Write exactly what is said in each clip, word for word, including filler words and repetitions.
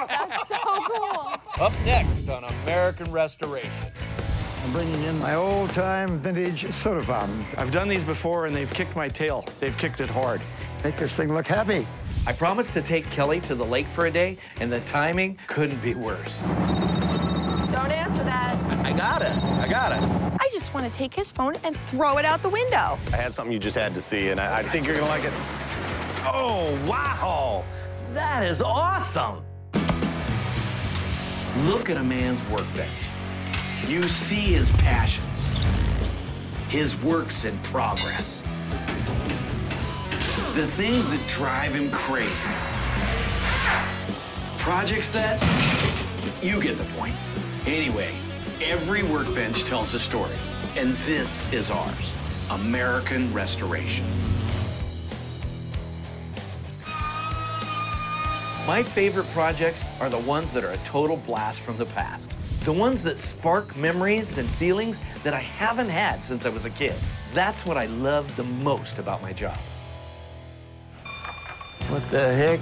That's so cool. Up next on American Restoration. I'm bringing in my old-time vintage soda fountain. I've done these before, and they've kicked my tail. They've kicked it hard. Make this thing look happy. I promised to take Kelly to the lake for a day, and the timing couldn't be worse. Don't answer that. I got it. I got it. I just want to take his phone and throw it out the window. I had something you just had to see, and I, I think you're gonna like it. Oh, wow! That is awesome! Look at a man's workbench. You see his passions, his works in progress, the things that drive him crazy. Projects that, you get the point. Anyway, every workbench tells a story, and this is ours, American Restoration. My favorite projects are the ones that are a total blast from the past. The ones that spark memories and feelings that I haven't had since I was a kid. That's what I love the most about my job. What the heck?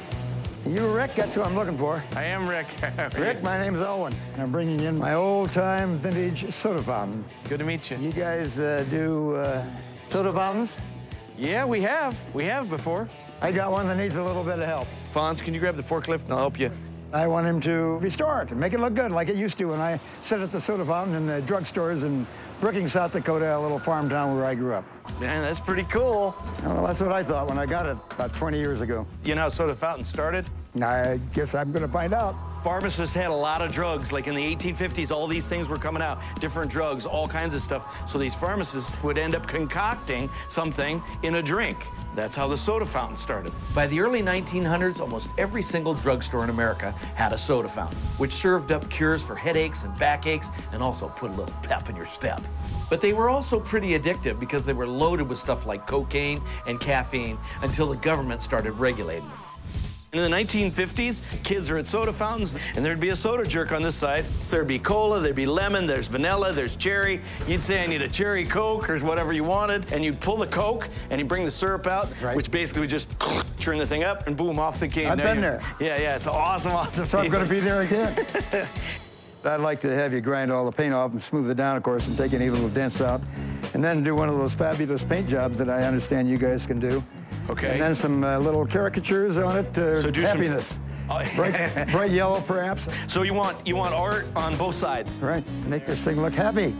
You Rick? That's who I'm looking for. I am Rick. Rick, my name's Owen. And I'm bringing in my old-time vintage soda fountain. Good to meet you. You guys uh, do uh, soda fountains? Yeah, we have. We have before. I got one that needs a little bit of help. Fonz, can you grab the forklift and I'll help you? I want him to restore it and make it look good like it used to when I set at the soda fountain in the drugstores in Brookings, South Dakota, a little farm town where I grew up. Man, that's pretty cool. Well, that's what I thought when I got it about twenty years ago. You know how soda fountain started? I guess I'm going to find out. Pharmacists had a lot of drugs. Like in the eighteen fifties, all these things were coming out, different drugs, all kinds of stuff. So these pharmacists would end up concocting something in a drink. That's how the soda fountain started. By the early nineteen hundreds, almost every single drugstore in America had a soda fountain, which served up cures for headaches and backaches and also put a little pep in your step. But they were also pretty addictive because they were loaded with stuff like cocaine and caffeine until the government started regulating them. In the nineteen fifties, kids are at soda fountains, and there'd be a soda jerk on this side. There'd be cola, there'd be lemon, there's vanilla, there's cherry. You'd say, I need a cherry Coke or whatever you wanted, and you'd pull the Coke, and you'd bring the syrup out, right. which basically would just turn the thing up, and boom, off the can. I've Now been you're- there. Yeah, yeah, it's awesome, awesome. So I'm going to feeling. be there again. I'd like to have you grind all the paint off and smooth it down, of course, and take any little dents out. And then do one of those fabulous paint jobs that I understand you guys can do. Okay. And then some uh, little caricatures on it, uh, So do some- happiness. Oh, bright, bright yellow, perhaps. So you want you want art on both sides. Right, make this thing look happy.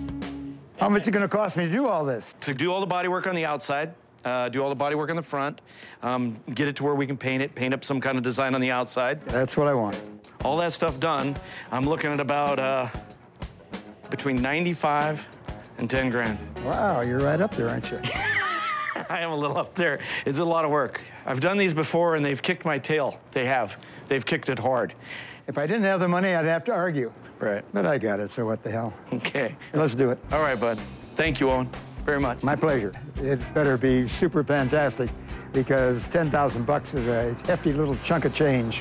How much is it going to cost me to do all this? To do all the body work on the outside, uh, do all the body work on the front, um, get it to where we can paint it, paint up some kind of design on the outside. That's what I want. All that stuff done, I'm looking at about uh, between ninety-five and ten grand. Wow, you're right up there, aren't you? I am a little up there. It's a lot of work. I've done these before, and they've kicked my tail. They have. They've kicked it hard. If I didn't have the money, I'd have to argue. Right. But I got it, so what the hell? Okay. Let's do it. All right, bud. Thank you, Owen, very much. My pleasure. It better be super fantastic because ten thousand bucks is a hefty little chunk of change.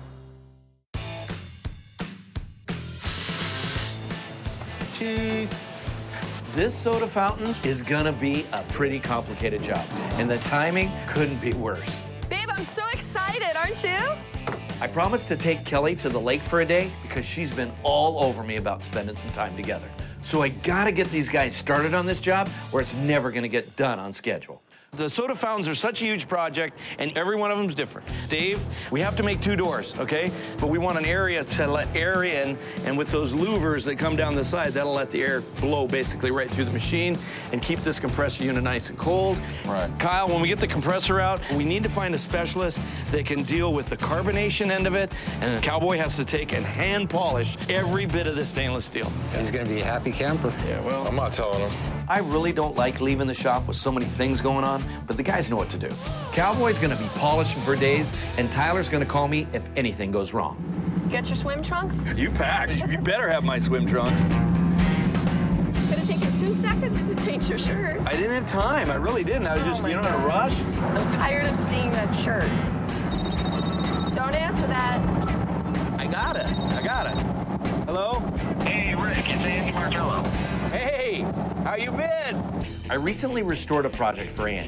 Teeth. This soda fountain is gonna be a pretty complicated job, and the timing couldn't be worse. Babe, I'm so excited, aren't you? I promised to take Kelly to the lake for a day because she's been all over me about spending some time together. So I gotta get these guys started on this job or it's never gonna get done on schedule. The soda fountains are such a huge project, and every one of them is different. Dave, we have to make two doors, okay? But we want an area to let air in, and with those louvers that come down the side, that'll let the air blow basically right through the machine and keep this compressor unit nice and cold. Right. Kyle, when we get the compressor out, we need to find a specialist that can deal with the carbonation end of it, and the Cowboy has to take and hand polish every bit of the stainless steel. He's gonna be a happy camper. Yeah, well, I'm not telling him. I really don't like leaving the shop with so many things going on, but the guys know what to do. Cowboy's gonna be polishing for days, and Tyler's gonna call me if anything goes wrong. Get your swim trunks? you packed. You better have my swim trunks. Could have taken two seconds to change your shirt. I didn't have time. I really didn't. I was Oh just, my you know, in a rush. I'm tired of seeing that shirt. Don't answer that. I got it. I got it. Hello? Hey, Rick, it's Andy Martello. Hey, how you been? I recently restored a project for Andy.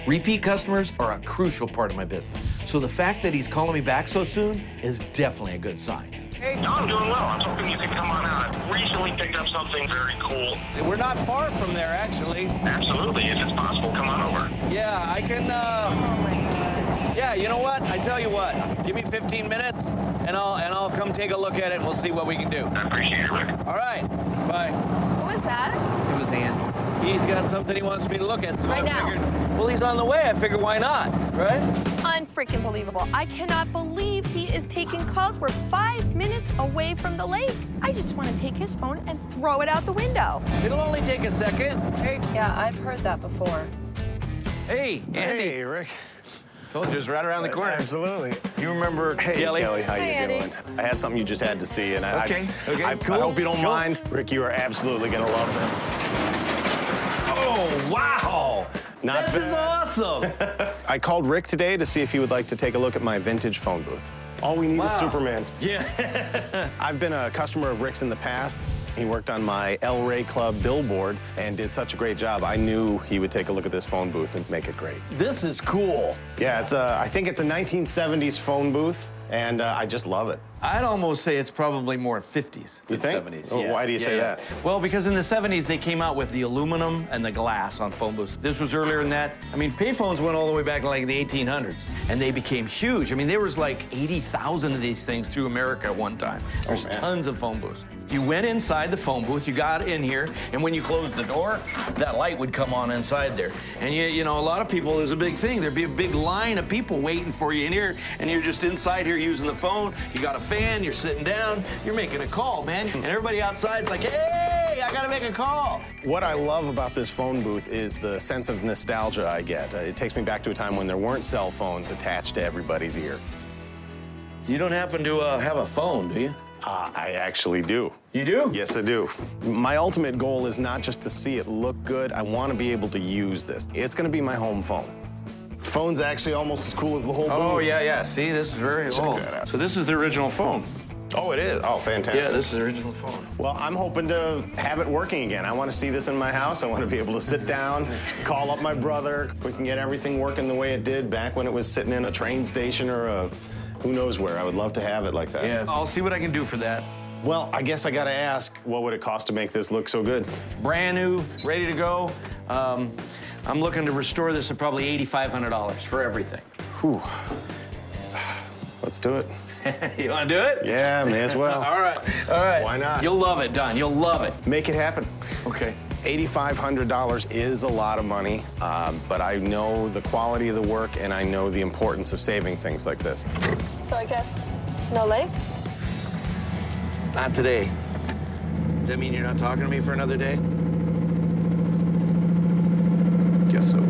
Repeat customers are a crucial part of my business. So the fact that he's calling me back so soon is definitely a good sign. Hey, no, I'm doing well. I was hoping you could come on out. I've recently picked up something very cool. We're not far from there, actually. Absolutely. If it's possible, come on over. Yeah, I can, uh... Oh my God. Yeah, you know what? I tell you what. Give me fifteen minutes, and I'll and I'll come take a look at it, and we'll see what we can do. I appreciate it, Rick. All right. Bye. Who was that? It was Andy. He's got something he wants me to look at, so Right I now. figured... Well, he's on the way. I figured, why not, right? Unfreaking believable. I cannot believe he is taking calls. We're five minutes away from the lake. I just want to take his phone and throw it out the window. It'll only take a second. Hey, Yeah, I've heard that before. hey, Andy. Hey, Rick. Told you it's right around the corner. Absolutely. You remember Hey, Kelly? Kelly, how Hey, you Andy. doing? I had something you just had to see, and I, Okay, I, okay, I, cool, I hope you don't cool. mind. Rick, you are absolutely gonna love this. Oh, wow. Not this is bad. awesome. I called Rick today to see if he would like to take a look at my vintage phone booth. All we need Wow. is Superman. Yeah. I've been a customer of Rick's in the past. He worked on my El Rey Club billboard and did such a great job. I knew he would take a look at this phone booth and make it great. This is cool. Yeah, it's a, I think it's a nineteen seventies phone booth, and uh, I just love it. I'd almost say it's probably more fifties You than think? seventies. Oh, why do you say that? Well, because in the seventies, they came out with the aluminum and the glass on phone booths. This was earlier than that. I mean, payphones went all the way back to like the eighteen hundreds, and they became huge. I mean, there was like eighty thousand of these things through America at one time. There's man. tons of phone booths. You went inside the phone booth, you got in here, and when you closed the door, that light would come on inside there. And you, you know, a lot of people, there's a big thing. There'd be a big line of people waiting for you in here, and you're just inside here using the phone. You got a fan, you're sitting down, you're making a call, man. And everybody outside's like, hey, I gotta make a call. What I love about this phone booth is the sense of nostalgia I get. Uh, it takes me back to a time when there weren't cell phones attached to everybody's ear. You don't happen to uh, have a phone, do you? Uh, I actually do. You do? Yes, I do. My ultimate goal is not just to see it look good. I want to be able to use this. It's going to be my home phone. The phone's actually almost as cool as the whole booth. Oh, yeah, yeah. See, this is very Check old. that out. So this is the original phone. Oh, it is? Oh, fantastic. Yeah, this is the original phone. Well, I'm hoping to have it working again. I want to see this in my house. I want to be able to sit down, call up my brother. If we can get everything working the way it did back when it was sitting in a train station or a who knows where. I would love to have it like that. Yeah, I'll see what I can do for that. Well, I guess I got to ask, what would it cost to make this look so good? Brand new, ready to go. Um, I'm looking to restore this at probably eighty-five hundred dollars for everything. Whew. Let's do it. You want to do it? Yeah, may as well. All right, all right. Why not? You'll love it, Don. You'll love it. Make it happen. Okay. eighty-five hundred dollars is a lot of money, um, but I know the quality of the work and I know the importance of saving things like this. So I guess no lake? Not today. Does that mean you're not talking to me for another day? Guess so.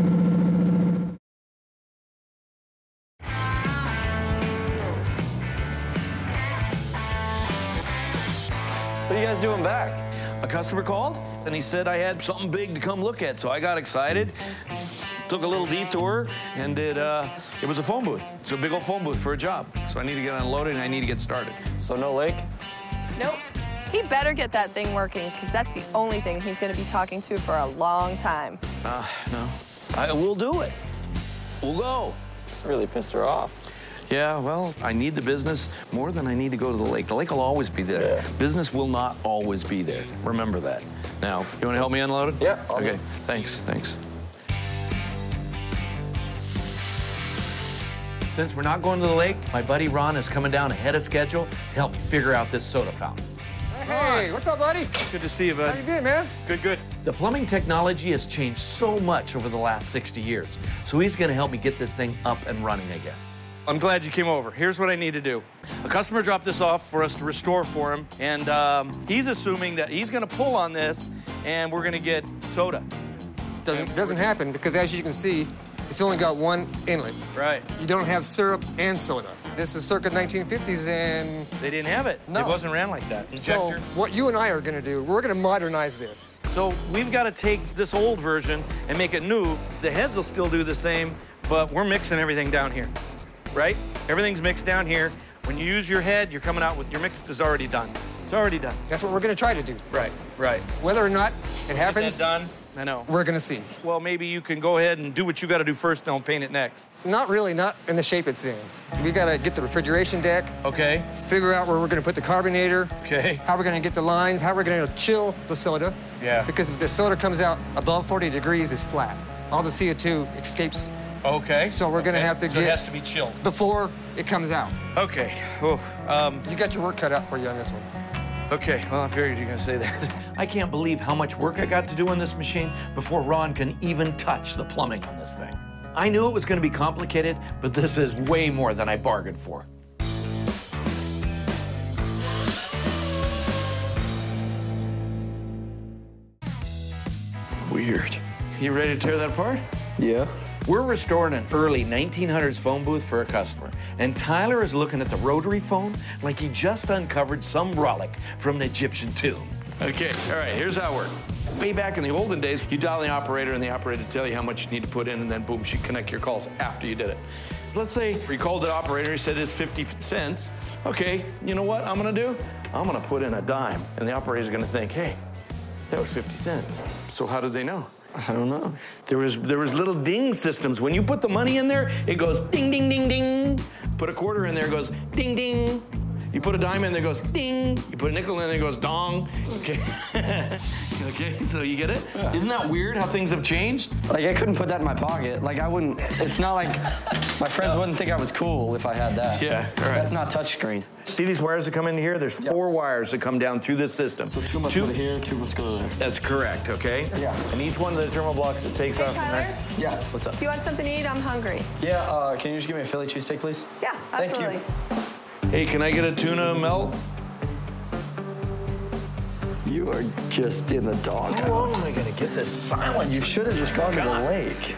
What are you guys doing back? A customer called, and he said I had something big to come look at, so I got excited. Took a little detour, and it, uh, it was a phone booth. It's a big old phone booth for a job. So I need to get unloaded, and I need to get started. So no lake? Nope. He better get that thing working, because that's the only thing he's going to be talking to for a long time. Uh, no. I will do it. We'll go. Really pissed her off. Yeah, well, I need the business more than I need to go to the lake. The lake will always be there. Yeah. Business will not always be there. Remember that. Now, you want to help me unload it? Yeah, I'll Okay, do. thanks, thanks. Since we're not going to the lake, my buddy Ron is coming down ahead of schedule to help me figure out this soda fountain. Hey, what's up, buddy? Good to see you, bud. How you been, man? Good, good. The plumbing technology has changed so much over the last sixty years, so he's going to help me get this thing up and running again. I'm glad you came over. Here's what I need to do. A customer dropped this off for us to restore for him, and um, he's assuming that he's going to pull on this, and we're going to get soda. Doesn't doesn't happen because, as you can see, it's only got one inlet. Right. You don't have syrup and soda. This is circa nineteen fifties, and They didn't have it. No. It wasn't ran like that. so Injector. what you and I are going to do, we're going to modernize this. So we've got to take this old version and make it new. The heads will still do the same, but we're mixing everything down here, right? Everything's mixed down here. When you use your head, you're coming out with your mix is already done. It's already done. That's what we're going to try to do. Right, right. Whether or not it happens, Get that done. I know. We're gonna see. Well, maybe you can go ahead and do what you got to do first, and I'll paint it next. Not really, not in the shape it's in. We gotta get the refrigeration deck, Okay. figure out where we're gonna put the carbonator, Okay. how we're gonna get the lines, how we're gonna chill the soda. Yeah. Because if the soda comes out above forty degrees, it's flat. All the C O two escapes Okay. So we're gonna Okay. have to so get- it has to be chilled. before it comes out. Okay. Oh, um, You got your work cut out for you on this one. okay. Well, I figured you were gonna say that. I can't believe how much work I got to do on this machine before Ron can even touch the plumbing on this thing. I knew it was going to be complicated, but this is way more than I bargained for. Weird. You ready to tear that apart? Yeah. We're restoring an early nineteen hundreds phone booth for a customer, and Tyler is looking at the rotary phone like he just uncovered some relic from an Egyptian tomb. Okay, all right, here's how it works. Way back in the olden days, you dial the operator and the operator would tell you how much you need to put in, and then boom, she'd connect your calls after you did it. Let's say you called the operator, he said it's fifty cents. Okay, you know what I'm gonna do? I'm gonna put in a dime, and the operator's gonna think, hey, that was fifty cents. So how did they know? I don't know. There was there was little ding systems. When you put the money in there, it goes ding, ding, ding, ding. Put a quarter in there, it goes ding, ding. You put a dime in there, it goes ding. You put a nickel in there, it goes dong. Okay. Okay, so you get it? Yeah. Isn't that weird how things have changed? Like, I couldn't put that in my pocket. Like, I wouldn't, it's not like my friends wouldn't think I was cool if I had that. Yeah, all right. That's not touchscreen. See these wires that come in here? There's four wires that come down through this system. So two must go here, two must go there. That's correct, okay? Yeah. And each one of the thermal blocks that takes Hey, off. Tyler, Yeah, what's up? do you want something to eat? I'm hungry. Yeah, uh, can you just give me a Philly cheesesteak, please? Yeah, Thank you. absolutely. Hey, can I get a tuna melt? You are just in the dog. How long am I gonna get this silence? You should have just gone to the lake.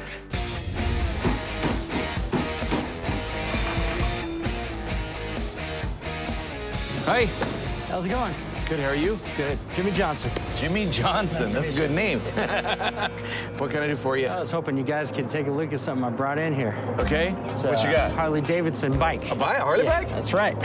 Hey, How's it going? good, how are you? Good. Jimmy Johnson. Jimmy Johnson, Nice to that's a meet good name. What can I do for you? I was hoping you guys could take a look at something I brought in here. Okay, It's what you a got? Harley Davidson bike. A bike, a Harley Yeah, bike? That's right.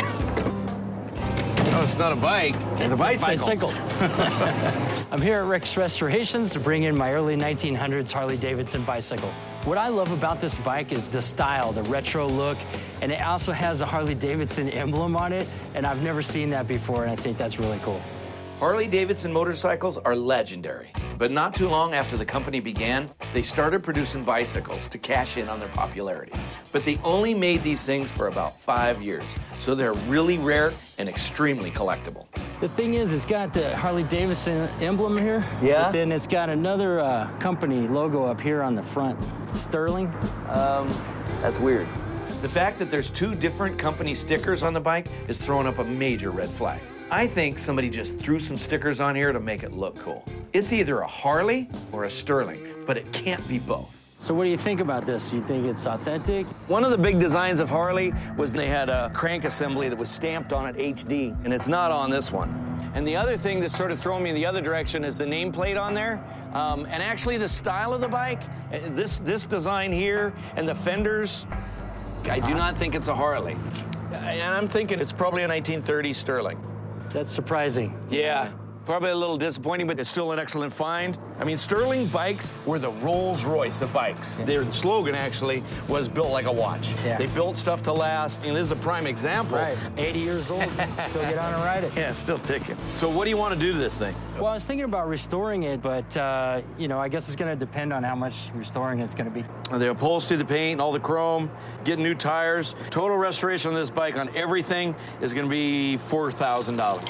No, it's not a bike, it's, a bicycle. bicycle. I'm here at Rick's Restorations to bring in my early nineteen hundreds Harley Davidson bicycle. What I love about this bike is the style, the retro look, and it also has a Harley Davidson emblem on it, and I've never seen that before, and I think that's really cool. Harley-Davidson motorcycles are legendary, but not too long after the company began, they started producing bicycles to cash in on their popularity. But they only made these things for about five years, so they're really rare and extremely collectible. The thing is, it's got the Harley-Davidson emblem here. Yeah? But then it's got another uh, company logo up here on the front. Sterling. Um, that's weird. The fact that there's two different company stickers on the bike is throwing up a major red flag. I think somebody just threw some stickers on here to make it look cool. It's either a Harley or a Sterling, but it can't be both. So what do you think about this? You think it's authentic? One of the big designs of Harley was they had a crank assembly that was stamped on it H D, and it's not on this one. And the other thing that's sort of throwing me in the other direction is the nameplate on there. Um, and actually the style of the bike, uh, this, this design here and the fenders, I do not think it's a Harley. And I'm thinking it's probably a nineteen thirties Sterling. That's surprising. Yeah, probably a little disappointing, but it's still an excellent find. I mean, Sterling bikes were the Rolls Royce of bikes. Their slogan actually was built like a watch. Yeah. They built stuff to last, and this is a prime example. Right. eighty years old, still get on and ride it. Yeah, still ticking. So what do you want to do to this thing? Well, I was thinking about restoring it, but, uh, you know, I guess it's going to depend on how much restoring it's going to be. The upholstery, the paint, all the chrome, getting new tires. Total restoration on this bike on everything is going to be four thousand dollars.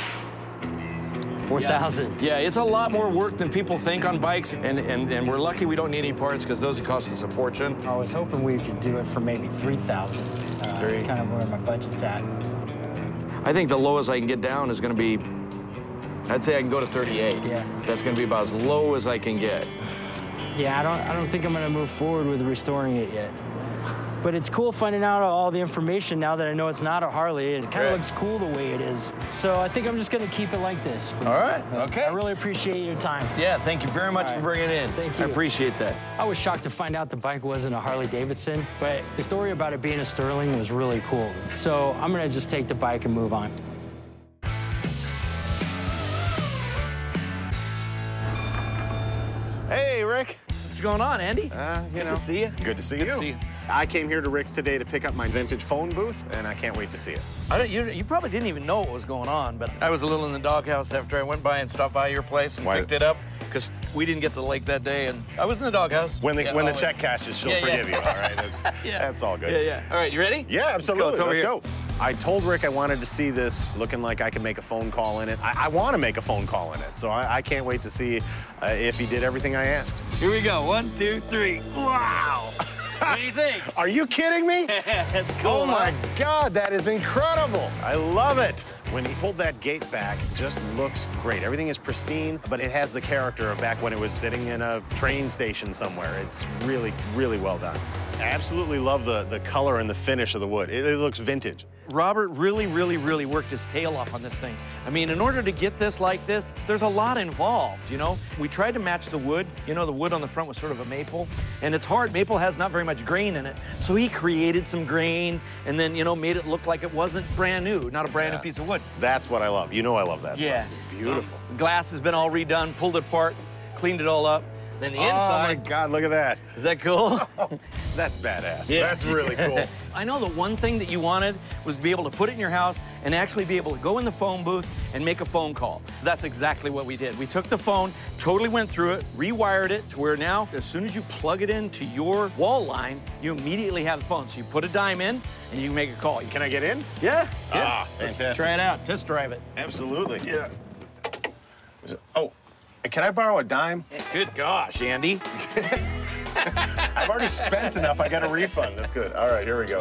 four thousand. Yeah, it's a lot more work than people think on bikes, and, and, and we're lucky we don't need any parts because those would cost us a fortune. I was hoping we could do it for maybe three thousand. Uh, Three. that's kind of where my budget's at. I think the lowest I can get down is going to be, I'd say I can go to thirty-eight. Yeah. That's going to be about as low as I can get. Yeah, I don't, I don't think I'm going to move forward with restoring it yet. But it's cool finding out all the information now that I know it's not a Harley. It kind Right. of looks cool the way it is. So I think I'm just going to keep it like this. for All now. right, okay. I really appreciate your time. Yeah, thank you very much All for right. bringing it in. Thank I you. appreciate that. I was shocked to find out the bike wasn't a Harley Davidson, but the story about it being a Sterling was really cool. So I'm going to just take the bike and move on. Hey, going on, Andy? Uh, you Good know. to see you. Good to see Good you. to see you. I came here to Rick's today to pick up my vintage phone booth, and I can't wait to see it. I don't, you, you probably didn't even know what was going on, but I was a little in the doghouse after I went by and stopped by your place and Why- picked it up because we didn't get to the lake that day, and I was in the doghouse. When the Yeah, when the always. check cashes, she'll Yeah, yeah. forgive you. All right, that's, Yeah. that's all good. Yeah, yeah. All right, you ready? Yeah, absolutely. Let's go. Let's It's go. over here. I told Rick I wanted to see this looking like I could make a phone call in it. I, I want to make a phone call in it, so I, I can't wait to see uh, if he did everything I asked. Here we go. One, two, three. Wow. What do you think? Are you kidding me? That's cool. Oh my huh? God, that is incredible. I love it. When he pulled that gate back, it just looks great. Everything is pristine, but it has the character of back when it was sitting in a train station somewhere. It's really, really well done. I absolutely love the, the color and the finish of the wood. It, it looks vintage. Robert really, really, really worked his tail off on this thing. I mean, in order to get this like this, there's a lot involved, you know? We tried to match the wood. You know, the wood on the front was sort of a maple, and it's hard. Maple has not very much grain in it. So he created some grain and then, you know, made it look like it wasn't brand new, not a brand Yeah. new piece of wood. That's what I love. You know I love that Yeah. stuff. It's beautiful. Glass has been all redone, pulled it apart, cleaned it all up. Then the Oh my inside, God, look at that. is that cool? That's badass. Yeah. That's really cool. I know the one thing that you wanted was to be able to put it in your house and actually be able to go in the phone booth and make a phone call. That's exactly what we did. We took the phone, totally went through it, rewired it to where now, as soon as you plug it into your wall line, you immediately have the phone. So you put a dime in and you can make a call. You Can I get in? Yeah. yeah. Ah, fantastic. Try it out. Test drive it. Absolutely. Yeah. Is it- Oh, can I borrow a dime? Good gosh, Andy. I've already spent enough. I got a refund. That's good. All right, here we go.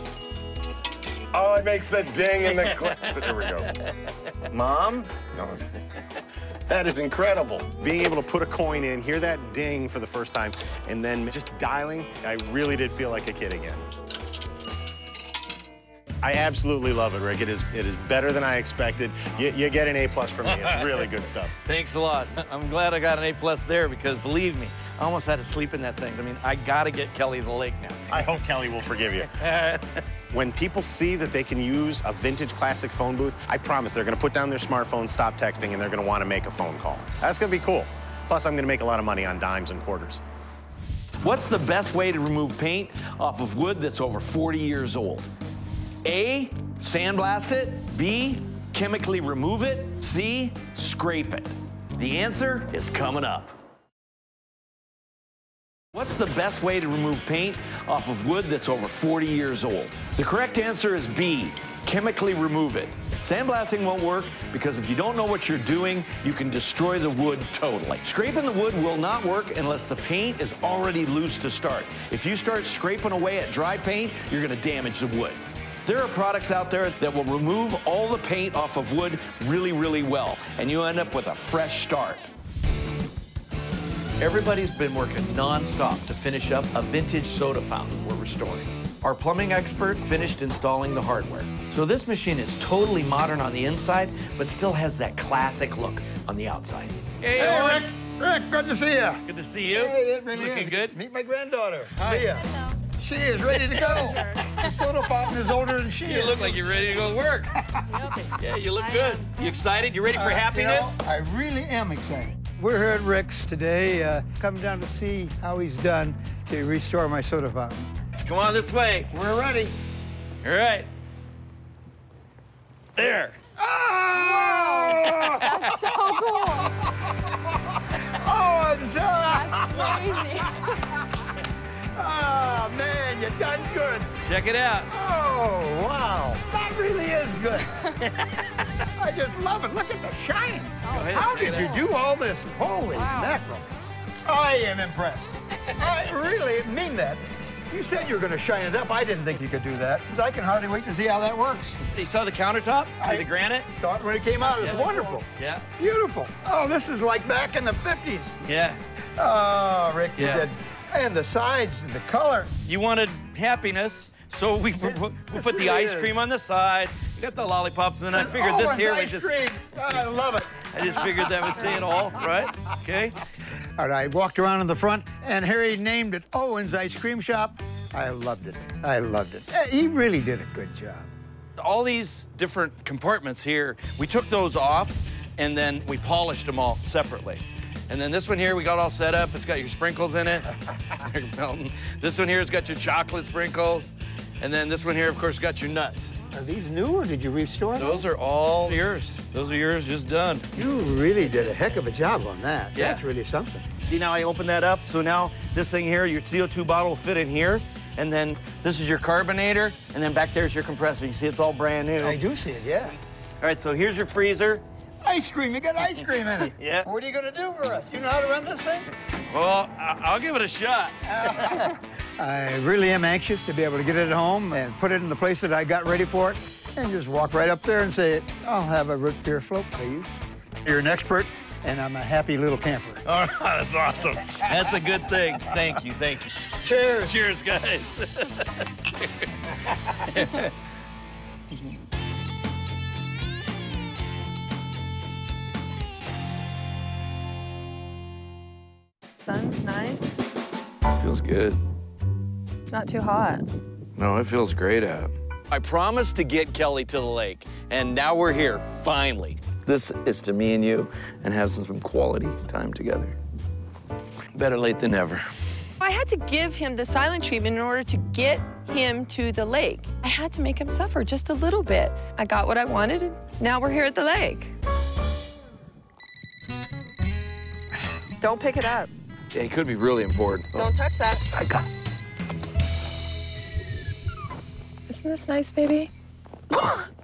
Oh, it makes the ding and the click. There we go. Mom? No, it's- that is incredible. Being able to put a coin in, hear that ding for the first time, and then just dialing, I really did feel like a kid again. I absolutely love it, Rick. It is it is better than I expected. You, you get an A plus from me. It's really good stuff. Thanks a lot. I'm glad I got an A plus there because believe me, I almost had to sleep in that thing. I mean, I gotta get Kelly to the lake now. I hope Kelly will forgive you. When people see that they can use a vintage classic phone booth, I promise they're gonna put down their smartphone, stop texting, and they're gonna wanna make a phone call. That's gonna be cool. Plus, I'm gonna make a lot of money on dimes and quarters. What's the best way to remove paint off of wood that's over forty years old? A, sandblast it. B, chemically remove it. C, scrape it. The answer is coming up. What's the best way to remove paint off of wood that's over forty years old? The correct answer is B, chemically remove it. Sandblasting won't work because if you don't know what you're doing, you can destroy the wood totally. Scraping the wood will not work unless the paint is already loose to start. If you start scraping away at dry paint, you're gonna damage the wood. There are products out there that will remove all the paint off of wood really, really well, and you end up with a fresh start. Everybody's been working non-stop to finish up a vintage soda fountain we're restoring. Our plumbing expert finished installing the hardware. So this machine is totally modern on the inside, but still has that classic look on the outside. Hey, Rick. Rick, good to see you. Good to see you. Hey, it really Looking is. good. Meet my granddaughter, Leah. She is ready to go. The soda fountain is older than she You is. look like you're ready to go to work. Yeah, you look good. You excited? You ready for Uh, happiness? You know, I really am excited. We're here at Rick's today, uh, coming down to see how he's done to restore my soda fountain. Let's come on this way. We're ready. All right. There. Oh! That's so cool. Oh, it's, uh, That's crazy. oh, man, you done good. Check it out. Oh, wow. That really is good. I just love it. Look at the shine. ahead, How see did that. you do all this? Holy mackerel. I am impressed. I really mean that. You said you were going to shine it up. I didn't think you could do that. I can hardly wait to see how that works. You saw the countertop? See I the granite? Thought when it came out, it was wonderful. Yeah. Beautiful. Oh, this is like back in the fifties. Yeah. Oh, Rick, you Yeah. did. And the sides and the color. You wanted happiness, so we, we, we put the really ice is. cream on the side. We got the lollipops, and then I figured oh, this and here ice would just. cream. I love it. I just figured that would say it all, right? Okay. All right, I walked around in the front, and Harry named it Owen's Ice Cream Shop. I loved it. I loved it. Eh, He really did a good job. All these different compartments here, we took those off, and then we polished them all separately. And then this one here, we got all set up. It's got your sprinkles in it. This one here has got your chocolate sprinkles. And then this one here, of course, got your nuts. Are these new, or did you restore them? Those are all yours. Those are yours, just done. You really did a heck of a job on that. Yeah. That's really something. See, now I open that up. So now this thing here, your C O two bottle will fit in here. And then this is your carbonator. And then back there's your compressor. You see, it's all brand new. I do see it, yeah. All right, so here's your freezer. Ice cream, you got ice cream in it. Yeah. What are you gonna do for us? You know how to run this thing? Well, I- I'll give it a shot. I really am anxious to be able to get it at home and put it in the place that I got ready for it, and just walk right up there and say, I'll have a root beer float, please. You're an expert, and I'm a happy little camper. All right, that's awesome. That's a good thing. Thank you, thank you. Cheers. Cheers, guys. Cheers. Sun's nice. Feels good. It's not too hot. No, it feels great out. I promised to get Kelly to the lake, and now we're here, finally. This is to me and you, and have some quality time together. Better late than never. I had to give him the silent treatment in order to get him to the lake. I had to make him suffer just a little bit. I got what I wanted, and now we're here at the lake. Don't pick it up. Yeah, it could be really important. Don't touch that. I got Isn't this nice, baby?